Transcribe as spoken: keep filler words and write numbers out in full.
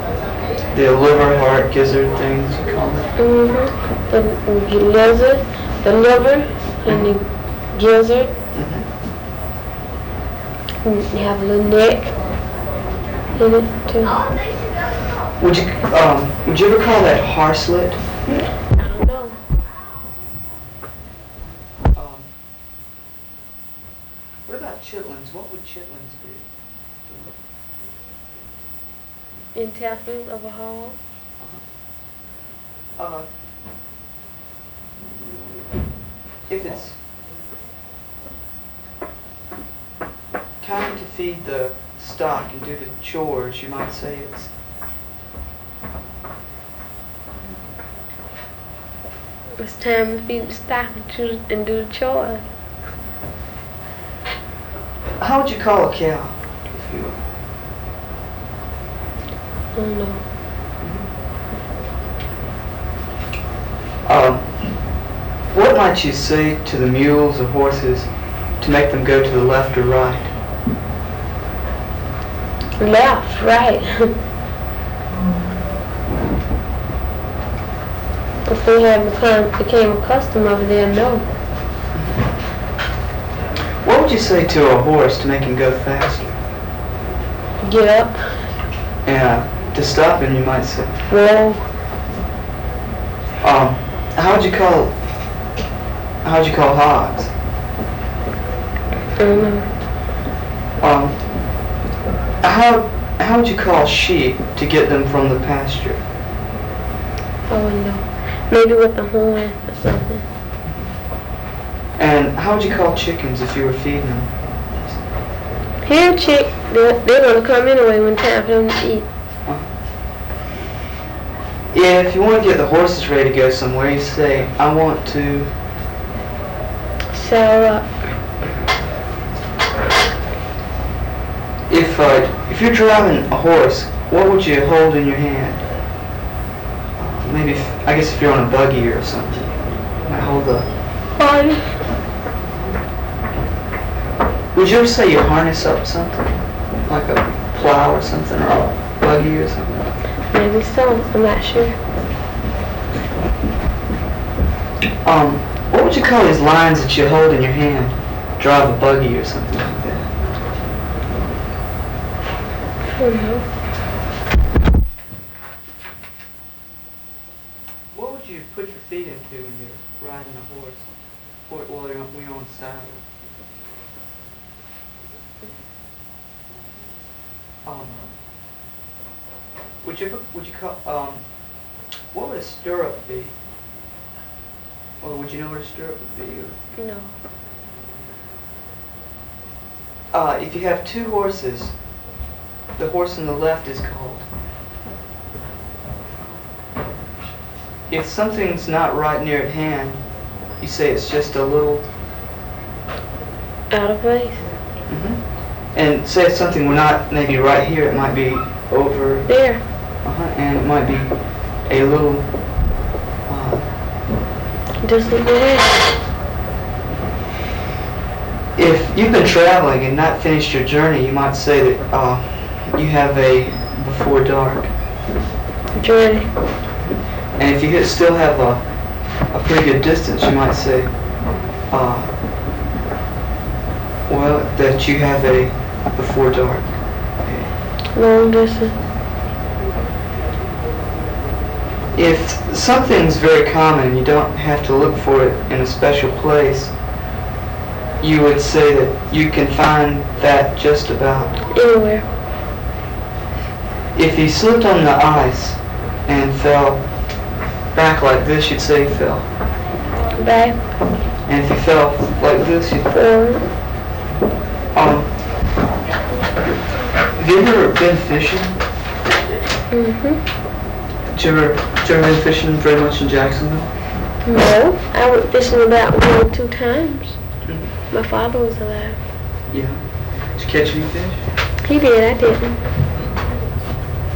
The liver, heart, gizzard things you call it. Mm-hmm. The, the lizard, the liver, and the gizzard. Mm-hmm. And you have a little neck in it too. Would you um would you ever call that harslet? I don't know. Um, what about chitlins? What would chitlins be? Intestines of a hog. Uh, if it's time to feed the stock and do the chores, you might say it's It's time to feed the stock and, choose, and do the chores. how would you call a cow? If you I don't know. um, what might you say to the mules or horses to make them go to the left or right? Left, right. If they have become, became accustomed of it, they'll know. What would you say to a horse to make him go faster? Get up. And to stop him, you might say. Roll. Um, how would you call? How would you call hogs? I don't know. Um, how how would you call sheep to get them from the pasture? I wouldn't know. Maybe with the horn or something. And how would you call chickens if you were feeding them? Here, chick, they're, they're gonna come anyway when time for them to eat. Yeah, if you want to get the horses ready to go somewhere, you say, I want to... Saddle up. If, uh, if you're driving a horse, what would you hold in your hand? Uh, maybe, if, I guess if you're on a buggy or something, you might hold the... Fun. Would you ever say you harness up something? Like a plow or something, or a buggy or something? Maybe so. I'm not sure. Um, what would you call these lines that you hold in your hand? Drive a buggy or something like that. I don't know. What would you put your feet into when you're riding a horse? Or while you're on, when you're on saddle? Um, would you ever, would you call, um, what would a stirrup be? Or would you know what a stirrup would be? Or, No. uh, if you have two horses, the horse on the left is called. If something's not right near at hand, you say it's just a little... Out of place. Mm-hmm. And say if something were not maybe right here, it might be over... There. Uh-huh, and it might be a little... Uh, Just look there. if you've been traveling and not finished your journey, you might say that uh, you have a before dark. Journey. And if you still have a, a pretty good distance, you might say, uh, well, that you have a before dark. Long distance. If something's very common and you don't have to look for it in a special place, you would say that you can find that just about. Anywhere. If he slipped on the ice and fell back like this, you'd say he fell. Back. And if he fell like this, you'd... Forward. Um, have you ever been fishing? Mm-hmm. Did you ever, did you ever been fishing very much in Jacksonville? No. I went fishing about one or two times. My father was alive. Yeah. Did you catch any fish? He did, I didn't.